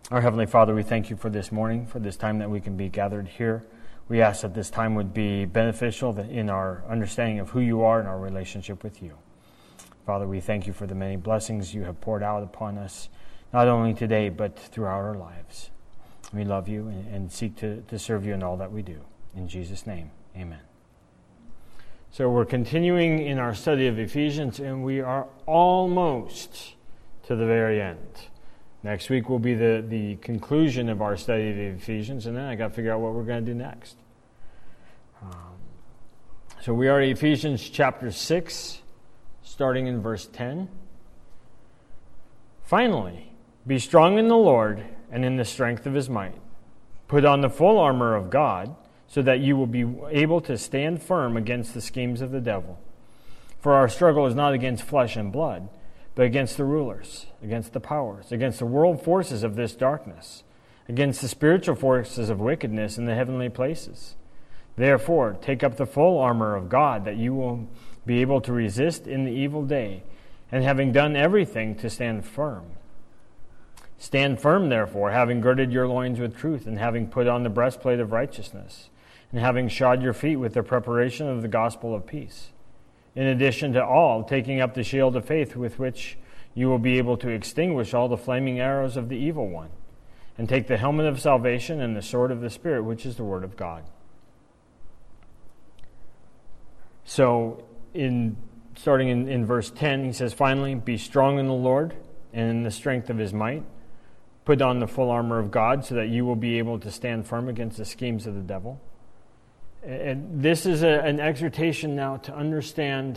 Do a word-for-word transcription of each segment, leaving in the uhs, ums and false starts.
Our Heavenly Father, we thank you for this morning, for this time that we can be gathered here. We ask that this time would be beneficial in our understanding of who you are and our relationship with you. Father, we thank you for the many blessings you have poured out upon us, not only today, but throughout our lives. We love you and seek to, to serve you in all that we do. In Jesus' name, amen. So we're continuing in our study of Ephesians, and we are almost to the very end. Next week will be the, the conclusion of our study of Ephesians, and then I got to figure out what we're going to do next. Um, so we are in Ephesians chapter six, starting in verse ten. Finally, be strong in the Lord and in the strength of his might. Put on the full armor of God, so that you will be able to stand firm against the schemes of the devil. For our struggle is not against flesh and blood, but against the rulers, against the powers, against the world forces of this darkness, against the spiritual forces of wickedness in the heavenly places. Therefore, take up the full armor of God, that you will be able to resist in the evil day, and having done everything, to stand firm. Stand firm, therefore, having girded your loins with truth, and having put on the breastplate of righteousness, and having shod your feet with the preparation of the gospel of peace. In addition to all, taking up the shield of faith, with which you will be able to extinguish all the flaming arrows of the evil one, and take the helmet of salvation and the sword of the Spirit, which is the word of God. So, in starting in, in verse ten, he says, finally, be strong in the Lord and in the strength of his might. Put on the full armor of God, so that you will be able to stand firm against the schemes of the devil. And this is a, an exhortation now to understand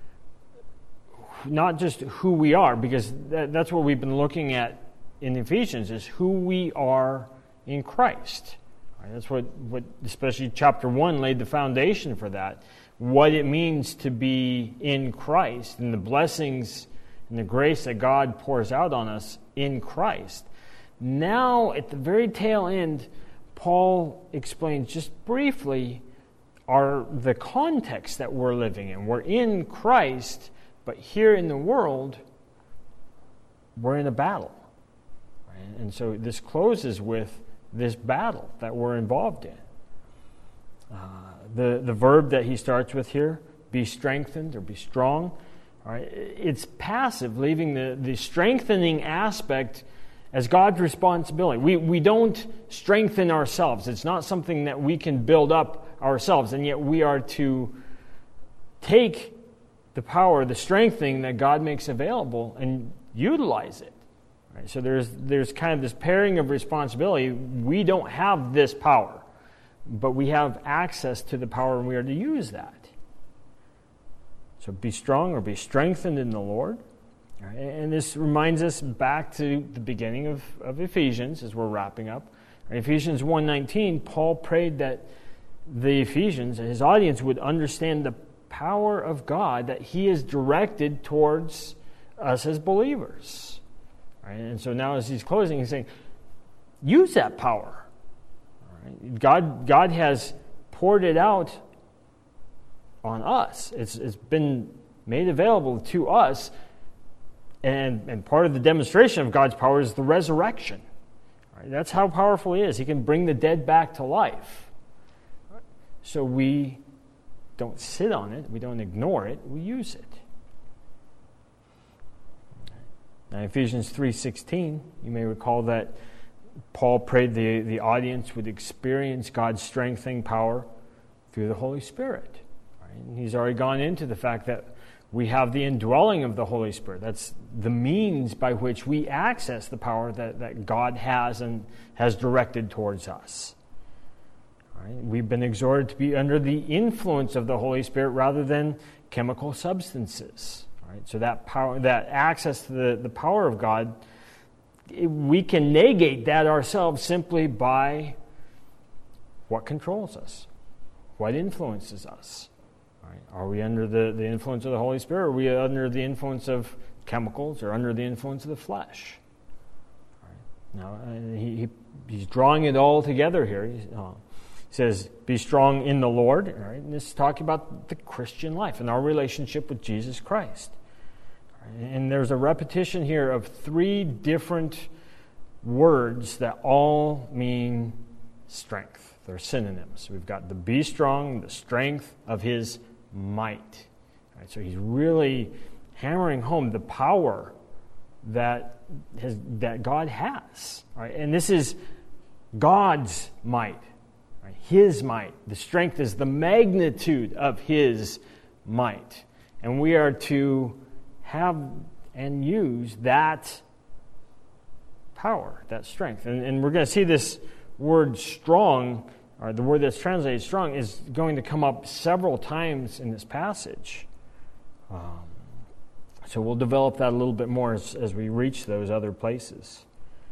not just who we are, because that, that's what we've been looking at in Ephesians, is who we are in Christ. Right? That's what, what, especially chapter one, laid the foundation for that. What it means to be in Christ, and the blessings and the grace that God pours out on us in Christ. Now, at the very tail end, Paul explains just briefly are the context that we're living in. We're in Christ, but here in the world, we're in a battle. Right? And so this closes with this battle that we're involved in. Uh, the, the verb that he starts with here, be strengthened or be strong, right? It's passive, leaving the, the strengthening aspect as God's responsibility. We, we don't strengthen ourselves. It's not something that we can build up ourselves, and yet we are to take the power, the strengthening that God makes available, and utilize it. Right? So there's there's kind of this pairing of responsibility. We don't have this power, but we have access to the power, and we are to use that. So be strong or be strengthened in the Lord. Right? And this reminds us back to the beginning of, of Ephesians as we're wrapping up. In Ephesians one nineteen, Paul prayed that the Ephesians, his audience, would understand the power of God that he is directed towards us as believers. Right? And so now as he's closing, he's saying, use that power. Right? God, God has poured it out on us. It's, it's been made available to us. And, and part of the demonstration of God's power is the resurrection. Right? That's how powerful he is. He can bring the dead back to life. So we don't sit on it, we don't ignore it, we use it. Now, Ephesians three sixteen, you may recall that Paul prayed the, the audience would experience God's strengthening power through the Holy Spirit. Right? And he's already gone into the fact that we have the indwelling of the Holy Spirit. That's the means by which we access the power that, that God has and has directed towards us. Right? We've been exhorted to be under the influence of the Holy Spirit rather than chemical substances. Right? So that power, that access to the, the power of God, it, we can negate that ourselves simply by what controls us, what influences us. Right? Are we under the, the influence of the Holy Spirit, or are we under the influence of chemicals, or under the influence of the flesh? Right? Now, uh, he, he he's drawing it all together here. He's, uh, He says, be strong in the Lord. Right? And this is talking about the Christian life and our relationship with Jesus Christ. Right? And there's a repetition here of three different words that all mean strength. They're synonyms. We've got the be strong, the strength of his might. All right, so he's really hammering home the power that has, that God has. All right, and this is God's might, right? His might. The strength is the magnitude of his might. And we are to have and use that power, that strength. And, and we're going to see this word strong, or the word that's translated strong, is going to come up several times in this passage. Um, so we'll develop that a little bit more as, as we reach those other places.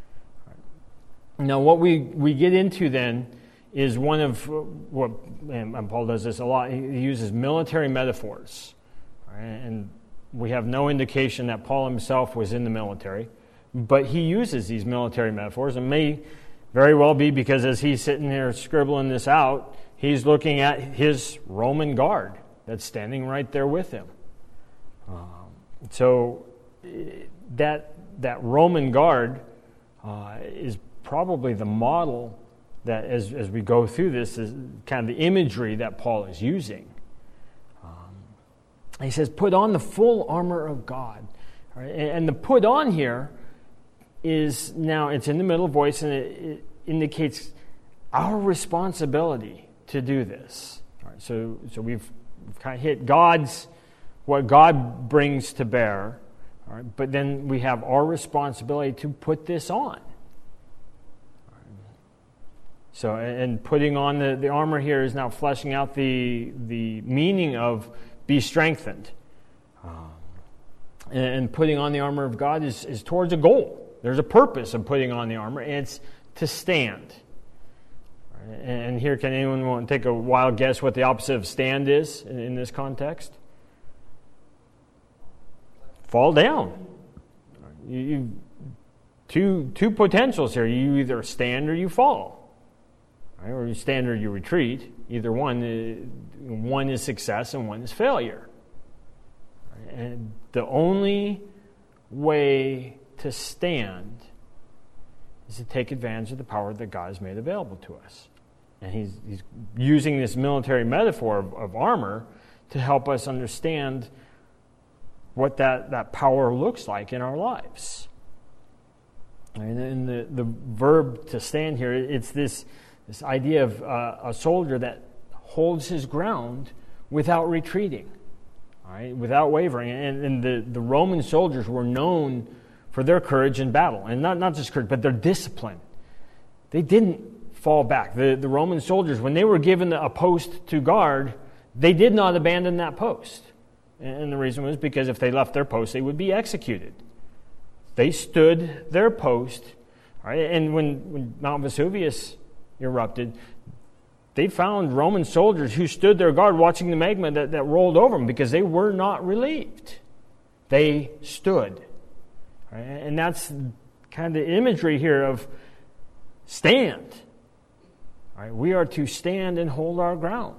Right. Now, what we, we get into then is one of what, and Paul does this a lot, he uses military metaphors. Right? And we have no indication that Paul himself was in the military, but he uses these military metaphors, and may very well be because as he's sitting there scribbling this out, he's looking at his Roman guard that's standing right there with him. Um, so that that Roman guard uh, is probably the model that, as, as we go through this, is kind of the imagery that Paul is using. Um, he says, put on the full armor of God. All right? And, and the put on here is now, it's in the middle voice, and it, it indicates our responsibility to do this. All right, so so we've, we've kind of hit God's, what God brings to bear, all right, but then we have our responsibility to put this on. All right. So, and putting on the, the armor here is now fleshing out the, the meaning of be strengthened. Um, and, and putting on the armor of God is, is towards a goal. There's a purpose of putting on the armor, and it's to stand. And here, can anyone want to take a wild guess what the opposite of stand is in, in this context? Fall down. You, you, two, two potentials here. You either stand or you fall. Right? Or you stand or you retreat. Either one, uh, one is success and one is failure. Right? And the only way to stand is to take advantage of the power that God has made available to us. And he's, he's using this military metaphor of, of armor to help us understand what that, that power looks like in our lives. And in the, the verb to stand here, it's this, this idea of uh, a soldier that holds his ground without retreating, all right, without wavering. And, and the, the Roman soldiers were known for their courage in battle. And not, not just courage, but their discipline. They didn't fall back. The, the Roman soldiers, when they were given a post to guard, they did not abandon that post. And the reason was because if they left their post, they would be executed. They stood their post. Right? And when, when Mount Vesuvius erupted, they found Roman soldiers who stood their guard watching the magma that, that rolled over them because they were not relieved. They stood. Right? And that's kind of the imagery here of stand. Right? We are to stand and hold our ground.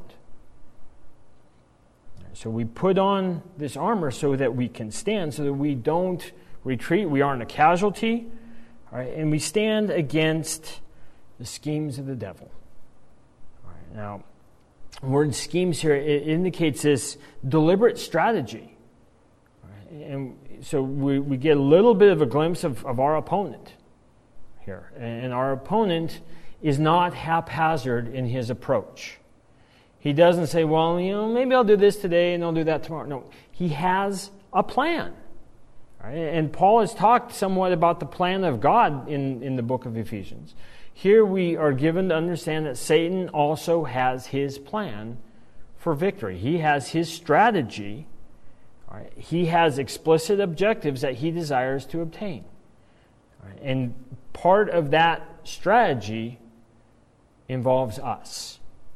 So we put on this armor so that we can stand, so that we don't retreat. We aren't a casualty. Right? And we stand against the schemes of the devil. Right? Now, the word schemes here, it indicates this deliberate strategy. Right? And so we, we get a little bit of a glimpse of, of our opponent here. And our opponent is not haphazard in his approach. He doesn't say, well, you know, maybe I'll do this today and I'll do that tomorrow. No, he has a plan. Right? And Paul has talked somewhat about the plan of God in, in the book of Ephesians. Here we are given to understand that Satan also has his plan for victory. He has his strategy. Right? He has explicit objectives that he desires to obtain. Right? And part of that strategy involves us.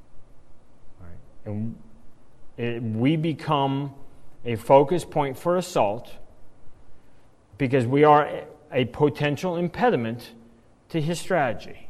And it, we become a focus point for assault because we are a, a potential impediment to his strategy.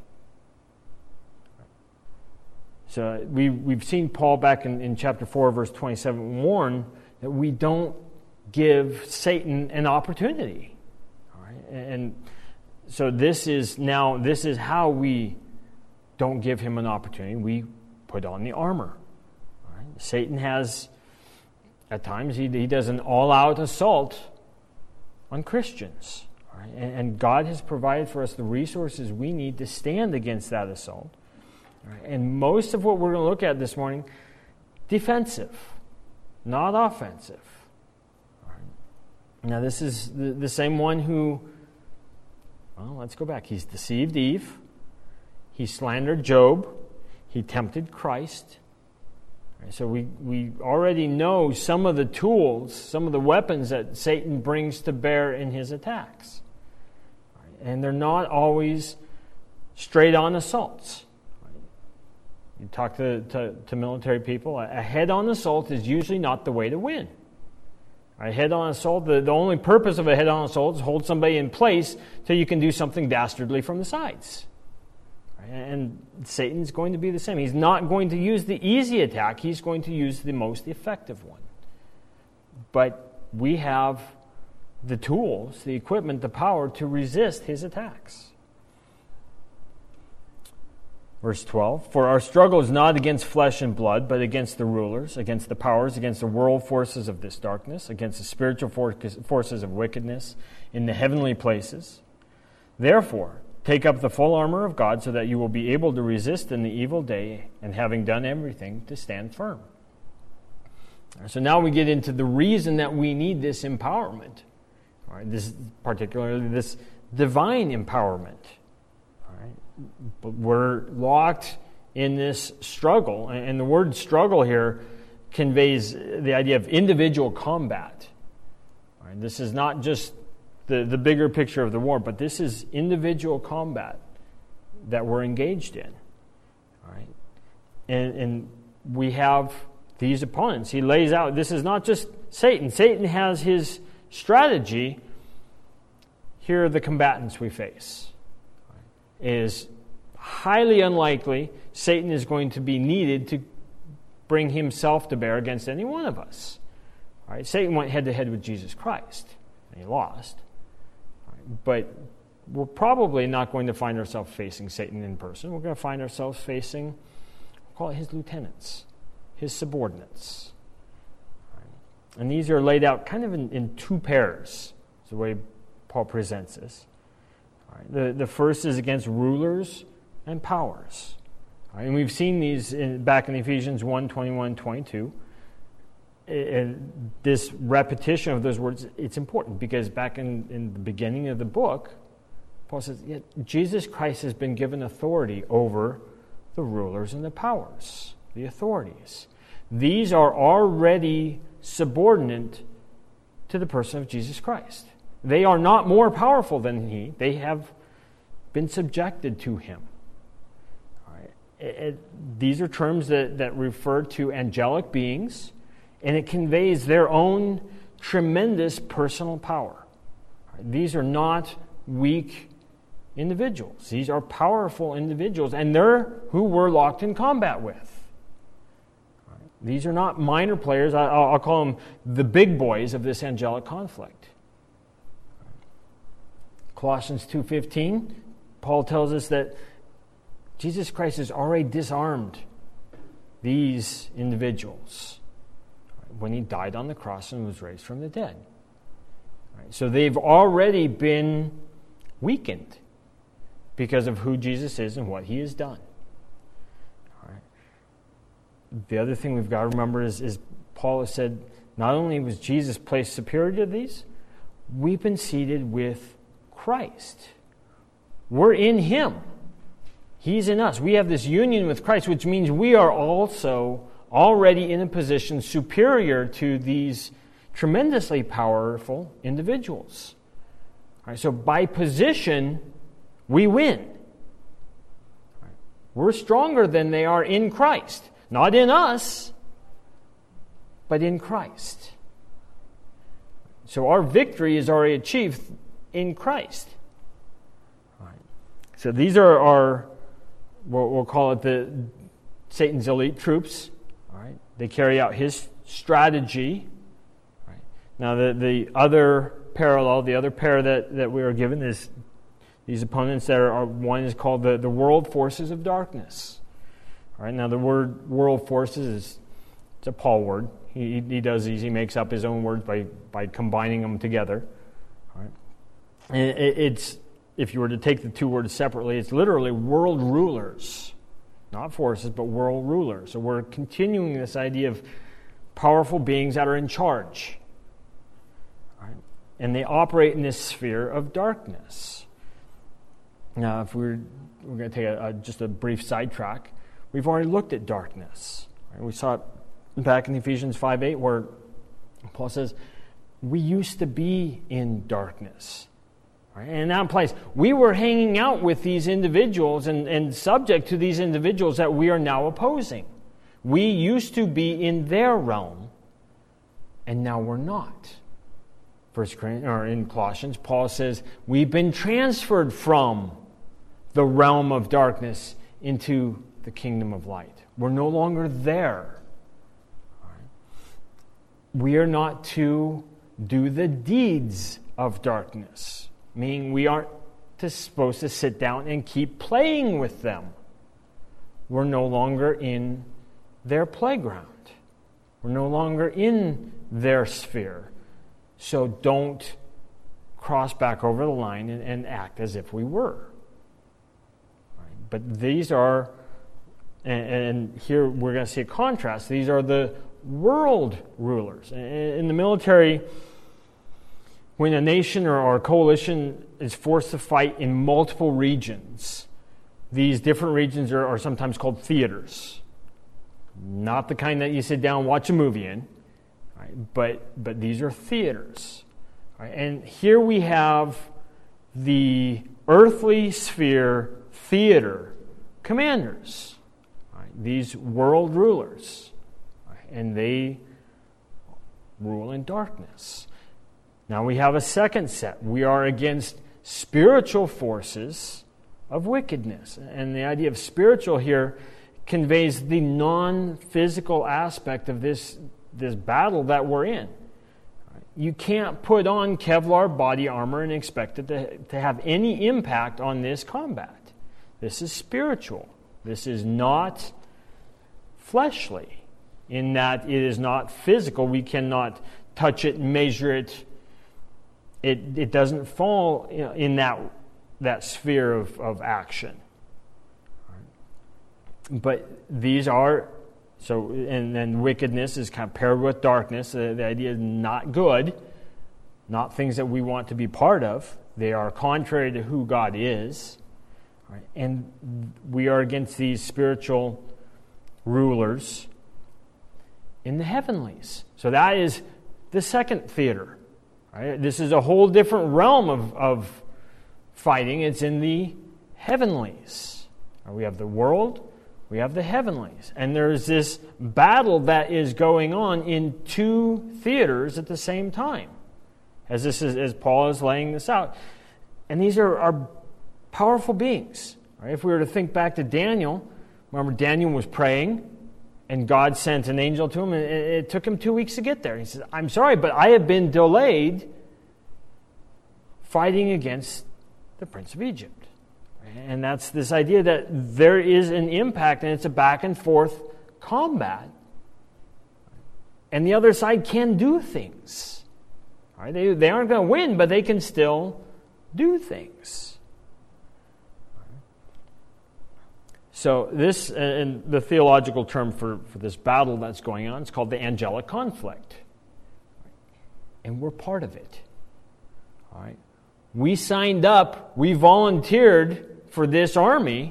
So we, we've seen Paul back in, in chapter four, verse twenty-seven, warn that we don't give Satan an opportunity. All right? And so this is now, this is how we don't give him an opportunity. We put on the armor. All right? Satan has, at times, he, he does an all-out assault on Christians. All right? and, and God has provided for us the resources we need to stand against that assault. All right? And most of what we're going to look at this morning, defensive, not offensive. All right? Now, this is the, the same one who, well, let's go back. He's deceived Eve. He slandered Job. He tempted Christ. Right, so we, we already know some of the tools, some of the weapons that Satan brings to bear in his attacks. Right, and they're not always straight-on assaults. Right. You talk to, to, to military people, a head-on assault is usually not the way to win. A head-on assault, the, the only purpose of a head-on assault is hold somebody in place till you can do something dastardly from the sides. And Satan's going to be the same. He's not going to use the easy attack. He's going to use the most effective one. But we have the tools, the equipment, the power to resist his attacks. Verse twelve, for our struggle is not against flesh and blood, but against the rulers, against the powers, against the world forces of this darkness, against the spiritual forces of wickedness in the heavenly places. Therefore, take up the full armor of God so that you will be able to resist in the evil day, and having done everything, to stand firm. So now we get into the reason that we need this empowerment. All right, this particularly this divine empowerment. All right, but we're locked in this struggle, and the word struggle here conveys the idea of individual combat. All right, this is not just The, the bigger picture of the war, but this is individual combat that we're engaged in. All right? And, and we have these opponents. He lays out, this is not just Satan. Satan has his strategy. Here are the combatants we face. It is highly unlikely Satan is going to be needed to bring himself to bear against any one of us. All right? Satan went head-to-head with Jesus Christ, and he lost. But we're probably not going to find ourselves facing Satan in person. We're going to find ourselves facing, we'll call it his lieutenants, his subordinates. Right. And these are laid out kind of in, in two pairs, is the way Paul presents this. Right. The, the first is against rulers and powers. Right. And we've seen these in, back in Ephesians one, twenty-one, twenty-two. And this repetition of those words, it's important because back in, in the beginning of the book, Paul says, yeah, Jesus Christ has been given authority over the rulers and the powers, the authorities. These are already subordinate to the person of Jesus Christ. They are not more powerful than he. They have been subjected to him. All right. It, it, these are terms that, that refer to angelic beings, and it conveys their own tremendous personal power. These are not weak individuals. These are powerful individuals, and they're who we're locked in combat with. These are not minor players. I'll call them the big boys of this angelic conflict. Colossians two fifteen, Paul tells us that Jesus Christ has already disarmed these individuals when he died on the cross and was raised from the dead. Right, so they've already been weakened because of who Jesus is and what he has done. All right. The other thing we've got to remember is, is Paul has said, not only was Jesus placed superior to these, we've been seated with Christ. We're in him. He's in us. We have this union with Christ, which means we are also already in a position superior to these tremendously powerful individuals. All right, so by position, we win. All right, we're stronger than they are in Christ. Not in us, but in Christ. So our victory is already achieved in Christ. All right. So these are our, we'll, we'll call it the Satan's elite troops. All right. They carry out his strategy. Right. Now the, the other parallel, the other pair that, that we are given is These opponents that are, are one is called the, the world forces of darkness. All right, now the word world forces is it's a Paul word. He, he does these. He makes up his own words by, by combining them together. All right, and it, it's if you were to take the two words separately, it's literally world rulers, not forces, but world rulers. So we're continuing this idea of powerful beings that are in charge, all right? And they operate in this sphere of darkness. Now, if we're we're going to take a, a, just a brief sidetrack, we've already looked at darkness. Right? We saw it back in Ephesians five eight, where Paul says, we used to be in darkness. Right? And in that place, we were hanging out with these individuals and, and subject to these individuals that we are now opposing. We used to be in their realm, and now we're not. First Corinthians, or in Colossians, Paul says, we've been transferred from the realm of darkness into the kingdom of light. We're no longer there. We are not to do the deeds of darkness, meaning we aren't to, supposed to sit down and keep playing with them. We're no longer in their playground. We're no longer in their sphere. So don't cross back over the line and, and act as if we were. Right? But these are, and, and here we're going to see a contrast, these are the world rulers. In the military, when a nation or, or a coalition is forced to fight in multiple regions, these different regions are, are sometimes called theaters. Not the kind that you sit down and watch a movie in, right? but but these are theaters. Right? And here we have the earthly sphere theater commanders, right? These world rulers, right? And they rule in darkness. Now we have a second set. We are against spiritual forces of wickedness. And the idea of spiritual here conveys the non-physical aspect of this, this battle that we're in. You can't put on Kevlar body armor and expect it to, to have any impact on this combat. This is spiritual. This is not fleshly, in that it is not physical. We cannot touch it, measure it. It, it doesn't fall in that, that sphere of, of action. But these are, so, and then wickedness is kind of paired with darkness. The, the idea is not good, not things that we want to be part of. They are contrary to who God is. Right? And we are against these spiritual rulers in the heavenlies. So that is the second theater. Right? This is a whole different realm of, of fighting. It's in the heavenlies. Right? We have the world. We have the heavenlies. And there's this battle that is going on in two theaters at the same time, as this is, as Paul is laying this out. And these are, are powerful beings. Right? If we were to think back to Daniel, remember Daniel was praying, and God sent an angel to him, and it, it took him two weeks to get there. He says, I'm sorry, but I have been delayed fighting against the Prince of Egypt. And that's this idea that there is an impact, and it's a back and forth combat. And the other side can do things. All right? They, they aren't going to win, but they can still do things. So this, and the theological term for, for this battle that's going on, it's called the angelic conflict. And we're part of it. All right? We signed up, we volunteered for this army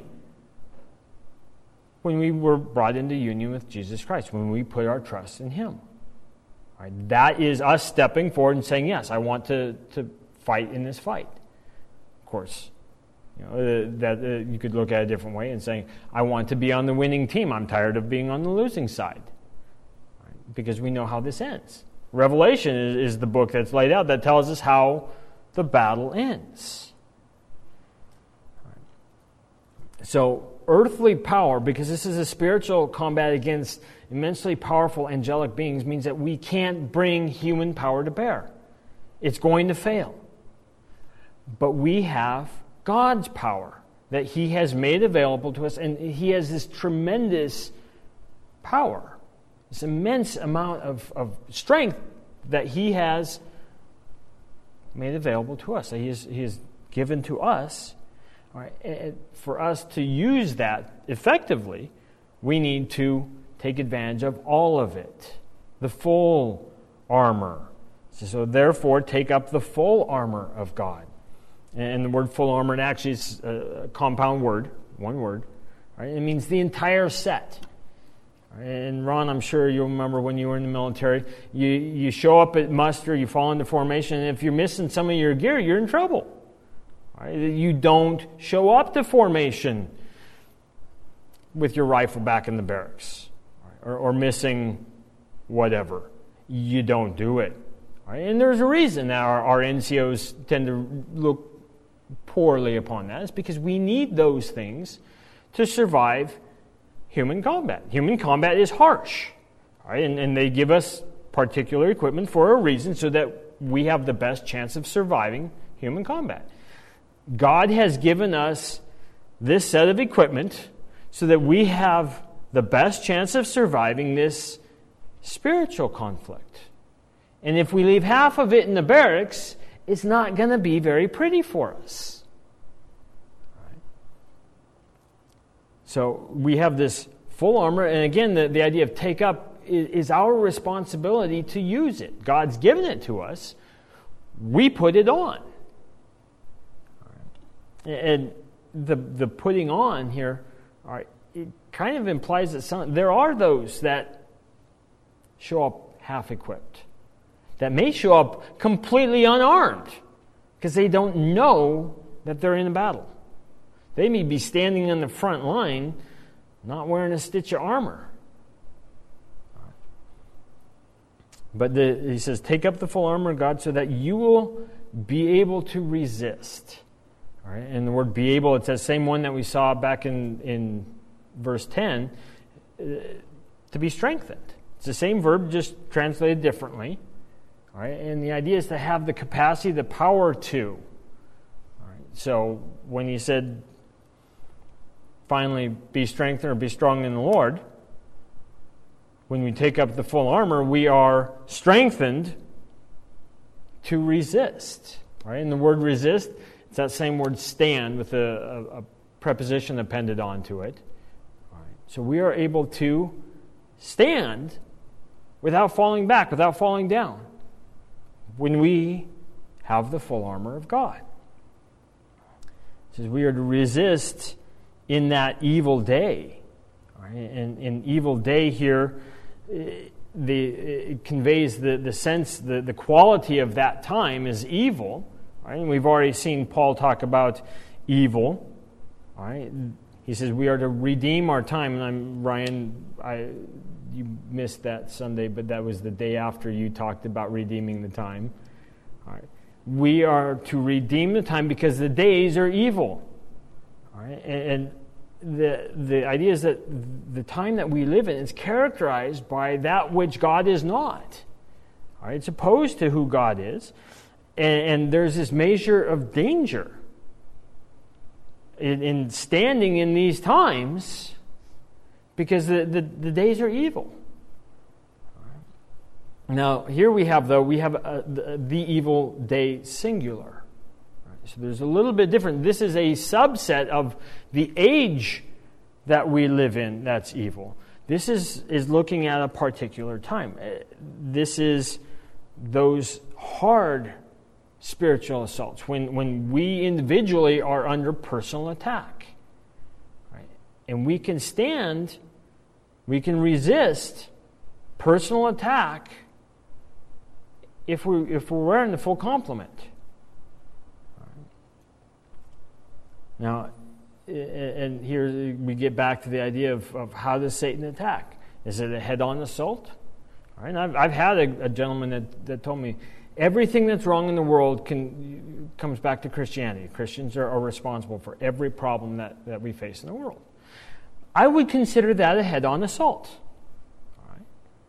when we were brought into union with Jesus Christ, when we put our trust in Him. All right, that is us stepping forward and saying, yes, I want to, to fight in this fight. Of course, you know, uh, that uh, you could look at it a different way and saying, I want to be on the winning team. I'm tired of being on the losing side. All right, because we know how this ends. Revelation is, is the book that's laid out that tells us how the battle ends. So, earthly power, because this is a spiritual combat against immensely powerful angelic beings, means that we can't bring human power to bear. It's going to fail. But we have God's power that He has made available to us, and He has this tremendous power, this immense amount of, of strength that He has made available to us, that He has, he has given to us. All right, and for us to use that effectively, we need to take advantage of all of it, the full armor. So therefore, take up the full armor of God. And the word full armor, it actually is a compound word, one word. Right? It means the entire set. And Ron, I'm sure you'll remember when you were in the military, you, you show up at muster, you fall into formation, and if you're missing some of your gear, you're in trouble. Right? You don't show up to formation with your rifle back in the barracks, right? or, or missing whatever. You don't do it. Right? And there's a reason that our, our N C Os tend to look poorly upon that. It's because we need those things to survive human combat. Human combat is harsh, right? and, and they give us particular equipment for a reason so that we have the best chance of surviving human combat. God has given us this set of equipment so that we have the best chance of surviving this spiritual conflict. And if we leave half of it in the barracks, it's not going to be very pretty for us. Right? So we have this full armor, and again, the, the idea of take up is, is our responsibility to use it. God's given it to us. We put it on. Right? And the the putting on here, all right, it kind of implies that some there are those that show up half-equipped, that may show up completely unarmed because they don't know that they're in a battle. They may be standing in the front line not wearing a stitch of armor. But the, he says, take up the full armor of God so that you will be able to resist. All right? And the word be able, it's that same one that we saw back in, in verse ten, uh, to be strengthened. It's the same verb, just translated differently. All right? And the idea is to have the capacity, the power to. All right? So when he said, finally, be strengthened or be strong in the Lord, when we take up the full armor, we are strengthened to resist. Right? And the word resist, it's that same word stand with a, a, a preposition appended onto it. All right. So we are able to stand without falling back, without falling down, when we have the full armor of God. It says we are to resist in that evil day. All right? And in evil day here, the, it conveys the, the sense, the, the quality of that time is evil. Right? And we've already seen Paul talk about evil. All right? He says we are to redeem our time. And I'm Ryan, I you missed that Sunday, but that was the day after you talked about redeeming the time. All right? We are to redeem the time because the days are evil. All right? And, and the the idea is that the time that we live in is characterized by that which God is not. All right? It's opposed to who God is. And, and there's this measure of danger in, in standing in these times because the, the, the days are evil. Now, here we have, though, we have a, the, the evil day singular. Right? So there's a little bit different. This is a subset of the age that we live in that's evil. This is, is looking at a particular time. This is those hard spiritual assaults, when, when we individually are under personal attack. Right? And we can stand, we can resist personal attack if, we, if we're wearing the full complement. Right? Now, and here we get back to the idea of, of how does Satan attack? Is it a head-on assault? All right? And I've, I've had a, a gentleman that, that told me, everything that's wrong in the world can, comes back to Christianity. Christians are, are responsible for every problem that, that we face in the world. I would consider that a head-on assault. All right?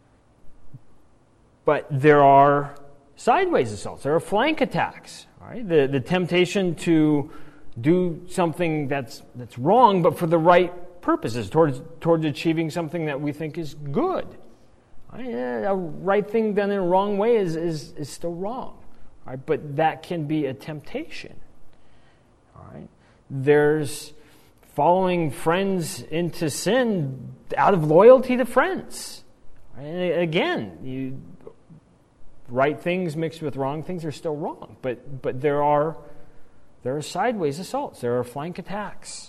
But there are sideways assaults. There are flank attacks. All right? The, the temptation to do something that's that's wrong, but for the right purposes, towards towards achieving something that we think is good. Right? A right thing done in a wrong way is is, is still wrong. Right? But that can be a temptation. All right? There's following friends into sin out of loyalty to friends. Right? And again, you, right things mixed with wrong things are still wrong. But but there are there are sideways assaults. There are flank attacks.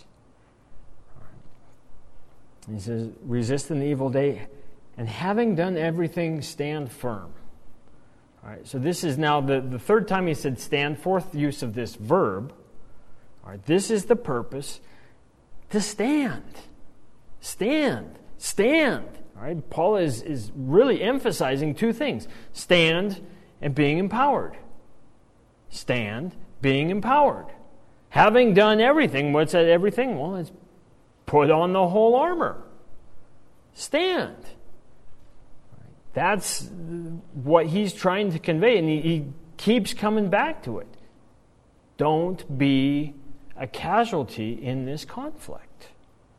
Right. He says, resist in the evil day, and having done everything, stand firm. All right, so this is now the, the third time he said stand, fourth use of this verb. All right, this is the purpose, to stand. Stand. Stand. All right, Paul is, is really emphasizing two things. Stand and being empowered. Stand, being empowered. Having done everything, what's that everything? Well, it's put on the whole armor. Stand. That's what he's trying to convey, and he, he keeps coming back to it. Don't be a casualty in this conflict.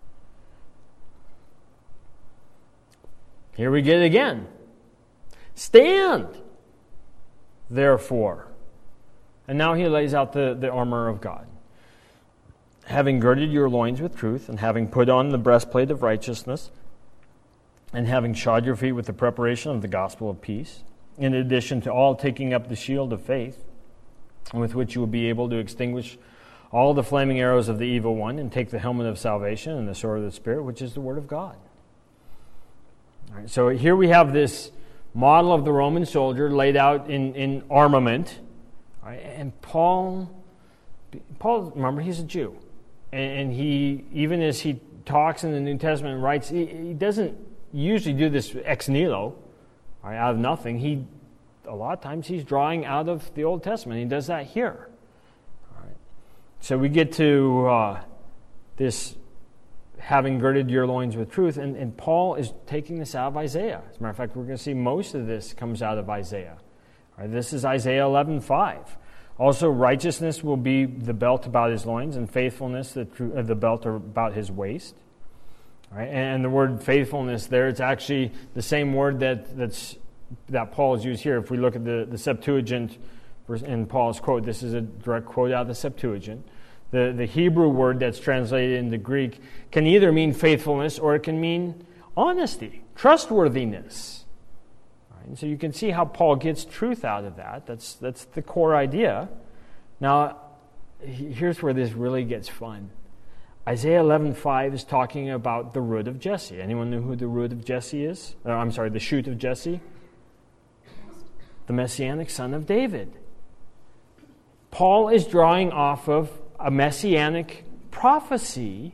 Here we get it again. Stand, therefore. And now he lays out the, the armor of God. Having girded your loins with truth, and having put on the breastplate of righteousness, and having shod your feet with the preparation of the gospel of peace, in addition to all taking up the shield of faith, with which you will be able to extinguish all the flaming arrows of the evil one, and take the helmet of salvation and the sword of the Spirit, which is the word of God. All right, so here we have this model of the Roman soldier laid out in, in armament. All right, and Paul, Paul, remember, he's a Jew. And, and he, even as he talks in the New Testament and writes, he, he doesn't usually do this ex nihilo, right, out of nothing. He, a lot of times he's drawing out of the Old Testament. He does that here. All right. So we get to uh, this having girded your loins with truth, and, and Paul is taking this out of Isaiah. As a matter of fact, we're going to see most of this comes out of Isaiah. All right, this is Isaiah eleven five. Also, righteousness will be the belt about his loins, and faithfulness the, uh, the belt about his waist. All right, and the word faithfulness there, it's actually the same word that that's that Paul has used here. If we look at the, the Septuagint in Paul's quote, this is a direct quote out of the Septuagint. The, the Hebrew word that's translated into Greek can either mean faithfulness or it can mean honesty, trustworthiness. All right, and so you can see how Paul gets truth out of that. That's, that's the core idea. Now, here's where this really gets fun. Isaiah eleven five is talking about the root of Jesse. Anyone know who the root of Jesse is? Uh, I'm sorry, the shoot of Jesse? The Messianic son of David. Paul is drawing off of a Messianic prophecy,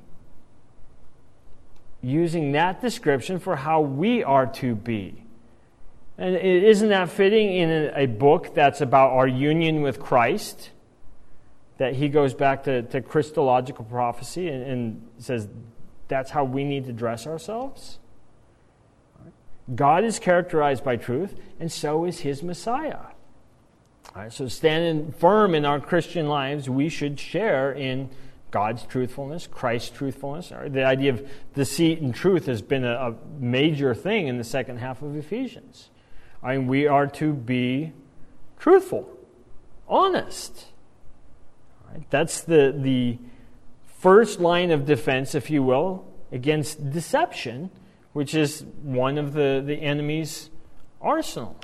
using that description for how we are to be. And isn't that fitting in a, a book that's about our union with Christ? That he goes back to, to Christological prophecy and, and says that's how we need to dress ourselves. God is characterized by truth, and so is his Messiah. All right, so standing firm in our Christian lives, we should share in God's truthfulness, Christ's truthfulness. All right, the idea of deceit and truth has been a, a major thing in the second half of Ephesians. I mean, we are to be truthful, honest. That's the, the first line of defense, if you will, against deception, which is one of the, the enemy's arsenal.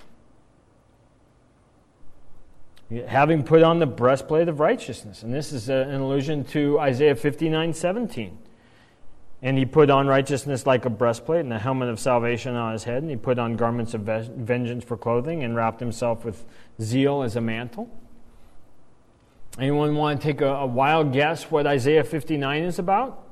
Having put on the breastplate of righteousness. And this is a, an allusion to Isaiah fifty-nine seventeen. And he put on righteousness like a breastplate and a helmet of salvation on his head. And he put on garments of vengeance for clothing and wrapped himself with zeal as a mantle. Anyone want to take a, a wild guess what Isaiah fifty-nine is about?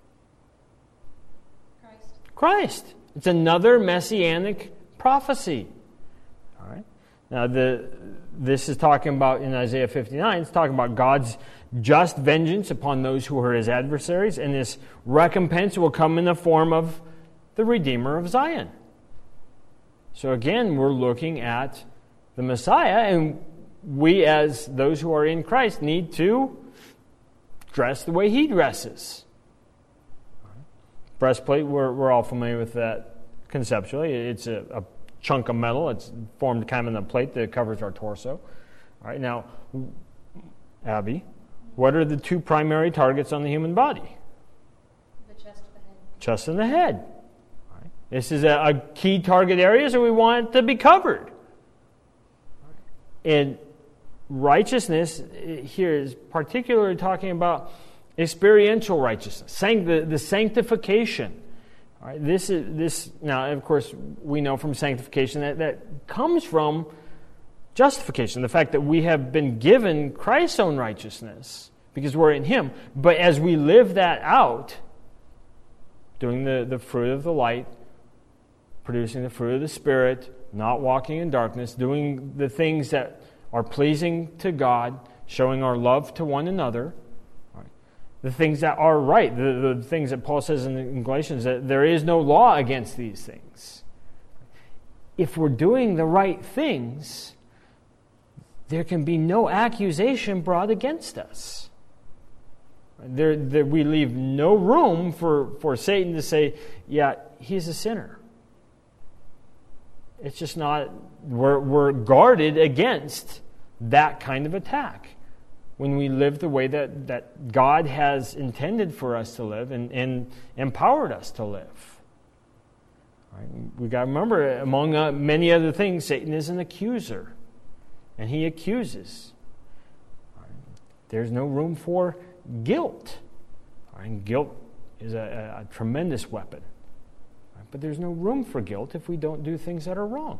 Christ. Christ. It's another messianic prophecy. All right. Now, the this is talking about, in Isaiah fifty-nine, it's talking about God's just vengeance upon those who are his adversaries, and this recompense will come in the form of the Redeemer of Zion. So again, we're looking at the Messiah, and we as those who are in Christ need to dress the way he dresses. Breastplate, we're, we're all familiar with that conceptually. It's a, a chunk of metal. It's formed kind of in a plate that covers our torso. All right, now, Abby, what are the two primary targets on the human body? The chest and the head. Chest and the head. All right. This is a, a key target area, so we want it to be covered. And righteousness here is particularly talking about experiential righteousness, sanct- the, the sanctification. All right, this is this now. Of course, we know from sanctification that that comes from justification, the fact that we have been given Christ's own righteousness because we're in Him. But as we live that out, doing the, the fruit of the light, producing the fruit of the Spirit, not walking in darkness, doing the things that are pleasing to God, showing our love to one another, right? The things that are right, the, the things that Paul says in, in Galatians, that there is no law against these things. If we're doing the right things, there can be no accusation brought against us. There, there, we leave no room for, for Satan to say, yeah, he's a sinner. It's just not, we're, we're guarded against that kind of attack when we live the way that, that God has intended for us to live and, and empowered us to live. Right? We got to remember, among uh, many other things, Satan is an accuser, and he accuses. Right? There's no room for guilt. Right? And guilt is a, a, a tremendous weapon. But there's no room for guilt if we don't do things that are wrong.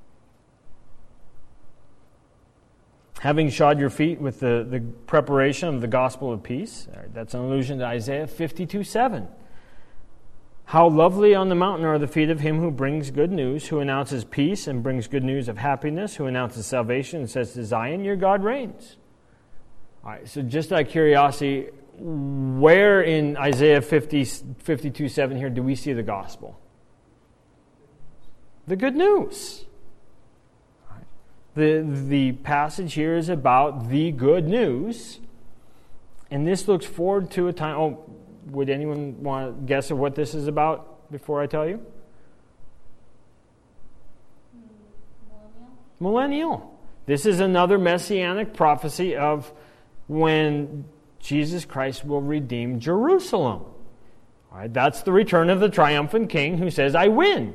Having shod your feet with the, the preparation of the gospel of peace. Right, that's an allusion to Isaiah fifty-two seven. How lovely on the mountain are the feet of him who brings good news, who announces peace and brings good news of happiness, who announces salvation and says to Zion, your God reigns. All right, so just out of curiosity, where in Isaiah fifty, fifty-two seven here do we see the gospel? The good news. Right. The, the passage here is about the good news. And this looks forward to a time. Oh, would anyone want to guess of what this is about before I tell you? Millennial. Millennial. This is another messianic prophecy of when Jesus Christ will redeem Jerusalem. All right, that's the return of the triumphant king who says, I win.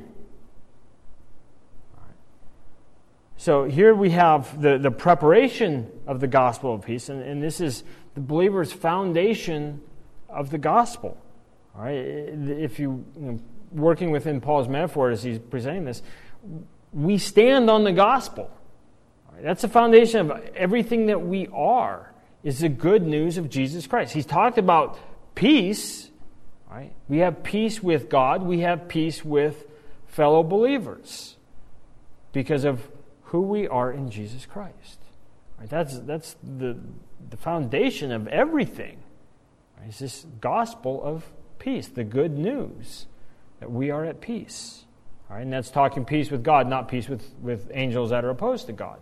So here we have the, the preparation of the gospel of peace, and, and this is the believer's foundation of the gospel. All right? If you, you know, working within Paul's metaphor as he's presenting this, we stand on the gospel. All right? That's the foundation of everything that we are, is the good news of Jesus Christ. He's talked about peace. Right? We have peace with God. We have peace with fellow believers because of who we are in Jesus Christ. Right? That's that's the the foundation of everything. Right? It's this gospel of peace, the good news that we are at peace. Right? And that's talking peace with God, not peace with, with angels that are opposed to God.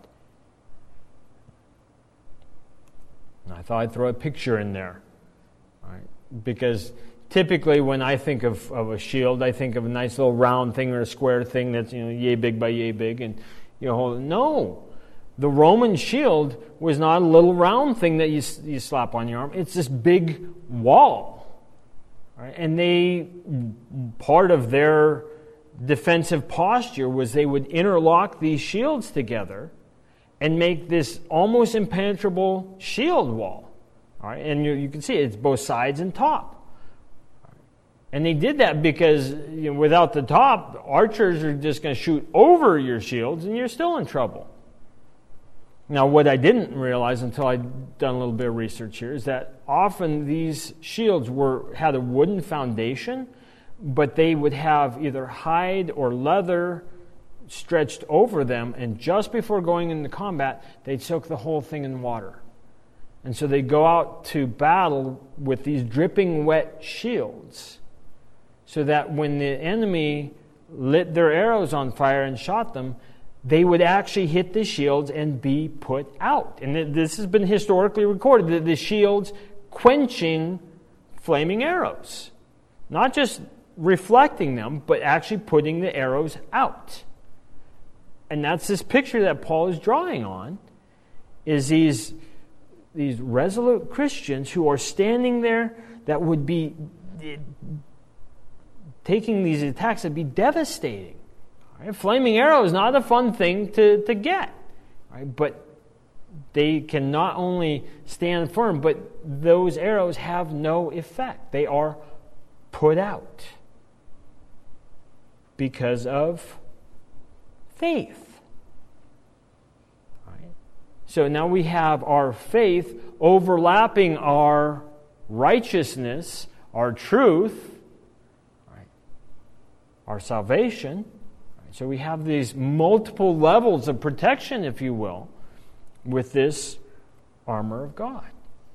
And I thought I'd throw a picture in there. Right? Because typically when I think of, of a shield, I think of a nice little round thing or a square thing that's, you know, yay big by yay big, and you know, no, the Roman shield was not a little round thing that you you slap on your arm. It's this big wall, right? And they part of their defensive posture was they would interlock these shields together and make this almost impenetrable shield wall. All right, and you, you can see it, it's both sides and top. And they did that because, you know, without the top, archers are just going to shoot over your shields and you're still in trouble. Now, what I didn't realize until I'd done a little bit of research here is that often these shields were had a wooden foundation, but they would have either hide or leather stretched over them, and just before going into combat, they'd soak the whole thing in water. And so they'd go out to battle with these dripping wet shields, so that when the enemy lit their arrows on fire and shot them, they would actually hit the shields and be put out. And this has been historically recorded, that the shields quenching flaming arrows. Not just reflecting them, but actually putting the arrows out. And that's this picture that Paul is drawing on, is these, these resolute Christians who are standing there that would be taking these attacks that would be devastating. Right? Flaming arrow is not a fun thing to, to get. Right? But they can not only stand firm, but those arrows have no effect. They are put out because of faith. Right? So now we have our faith overlapping our righteousness, our truth, right? Our salvation. Right? So we have these multiple levels of protection, if you will, with this armor of God.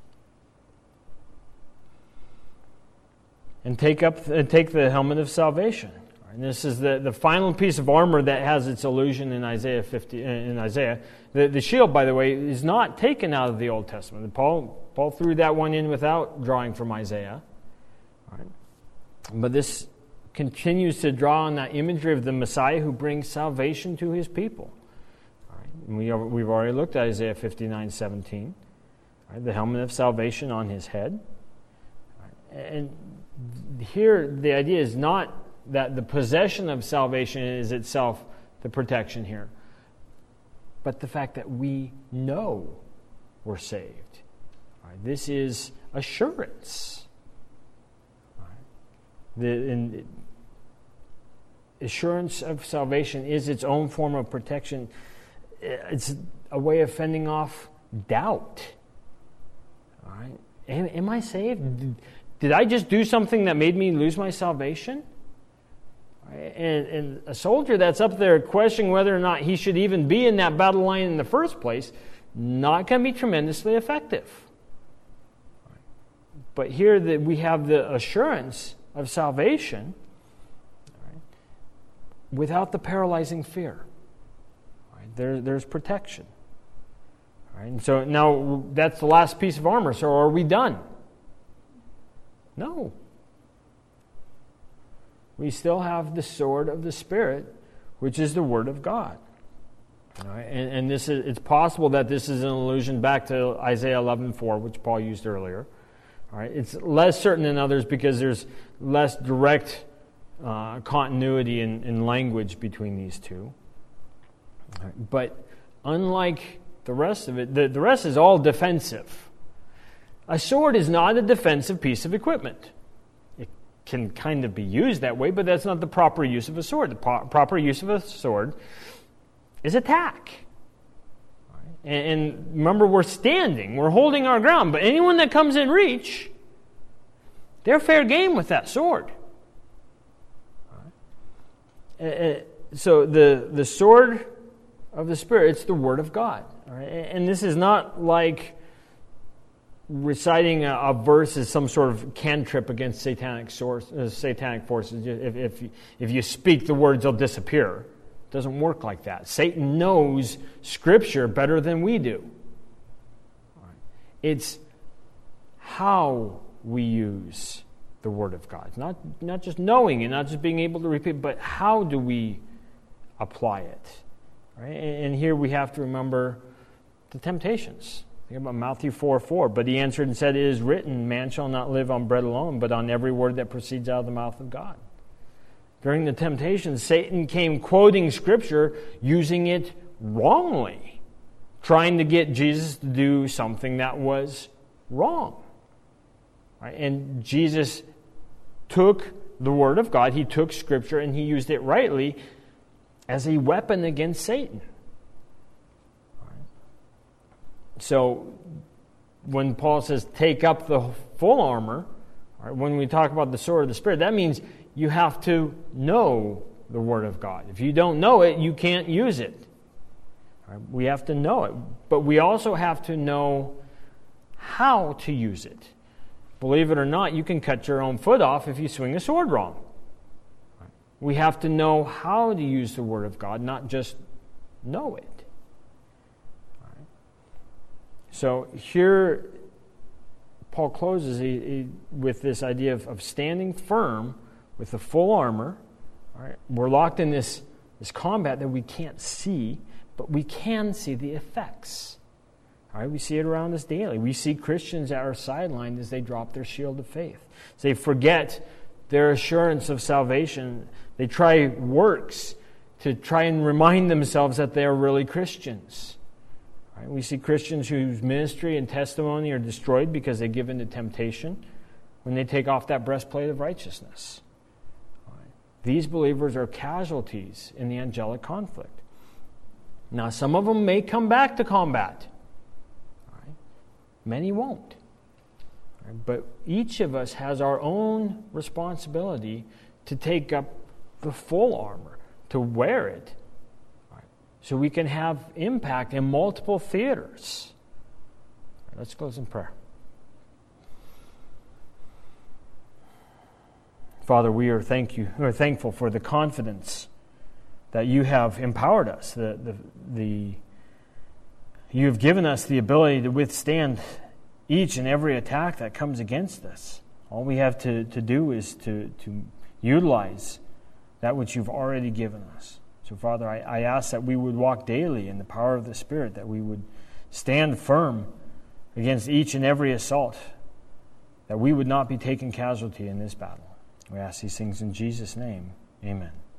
And take up, uh, take the helmet of salvation. And this is the, the final piece of armor that has its allusion in Isaiah fifty. In Isaiah, the, the shield, by the way, is not taken out of the Old Testament. Paul Paul threw that one in without drawing from Isaiah. All right. But this continues to draw on that imagery of the Messiah who brings salvation to his people. All right. And we are, we've already looked at Isaiah fifty-nine seventeen. All right. The helmet of salvation on his head. All right. And here the idea is not that the possession of salvation is itself the protection here, but the fact that we know we're saved. All right, this is assurance. All right. The in, assurance of salvation is its own form of protection. It's a way of fending off doubt. All right, am, am I saved? Did, did I just do something that made me lose my salvation? And, and a soldier that's up there questioning whether or not he should even be in that battle line in the first place, not going to be tremendously effective. But here that we have the assurance of salvation, right, without the paralyzing fear. Right, there, there's protection. Right, and so now that's the last piece of armor. So are we done? No. We still have the sword of the Spirit, which is the Word of God. All right? And, and this is, it's possible that this is an allusion back to Isaiah eleven four, which Paul used earlier. All right? It's less certain than others because there's less direct uh, continuity in, in language between these two. All right? But unlike the rest of it, the, the rest is all defensive. A sword is not a defensive piece of equipment. Can kind of be used that way, but that's not the proper use of a sword. The po- proper use of a sword is attack. Right? And, and remember, we're standing, we're holding our ground, but anyone that comes in reach, they're fair game with that sword. Right? Uh, so the, the sword of the Spirit, it's the Word of God. Right? And this is not like reciting a, a verse is some sort of cantrip against satanic source, uh, satanic forces. If, if, you, if you speak the words, they'll disappear. It doesn't work like that. Satan knows Scripture better than we do. Right. It's how we use the Word of God. It's not, not just knowing it, not just being able to repeat, but how do we apply it? Right? And, and here we have to remember the temptations. Think about Matthew four four. But he answered and said, "It is written, man shall not live on bread alone, but on every word that proceeds out of the mouth of God." During the temptation, Satan came quoting Scripture, using it wrongly, trying to get Jesus to do something that was wrong. Right? And Jesus took the Word of God, he took Scripture, and he used it rightly as a weapon against Satan. So when Paul says take up the full armor, right, when we talk about the sword of the Spirit, that means you have to know the Word of God. If you don't know it, you can't use it. Right, we have to know it. But we also have to know how to use it. Believe it or not, you can cut your own foot off if you swing a sword wrong. Right. We have to know how to use the Word of God, not just know it. So here, Paul closes he, he, with this idea of, of standing firm with the full armor. All right? We're locked in this, this combat that we can't see, but we can see the effects. All right? We see it around us daily. We see Christians that are sidelined as they drop their shield of faith. As they forget their assurance of salvation. They try works to try and remind themselves that they are really Christians. Right? We see Christians whose ministry and testimony are destroyed because they give in to temptation when they take off that breastplate of righteousness. Right? These believers are casualties in the angelic conflict. Now, some of them may come back to combat. Right? Many won't. Right? But each of us has our own responsibility to take up the full armor, to wear it, right, so we can have impact in multiple theaters. Right, let's close in prayer. Father, we are thank you. We are thankful for the confidence that you have empowered us. The the the you have given us the ability to withstand each and every attack that comes against us. All we have to, to do is to to utilize that which you've already given us. So, Father, I, I ask that we would walk daily in the power of the Spirit, that we would stand firm against each and every assault, that we would not be taken casualty in this battle. We ask these things in Jesus' name. Amen.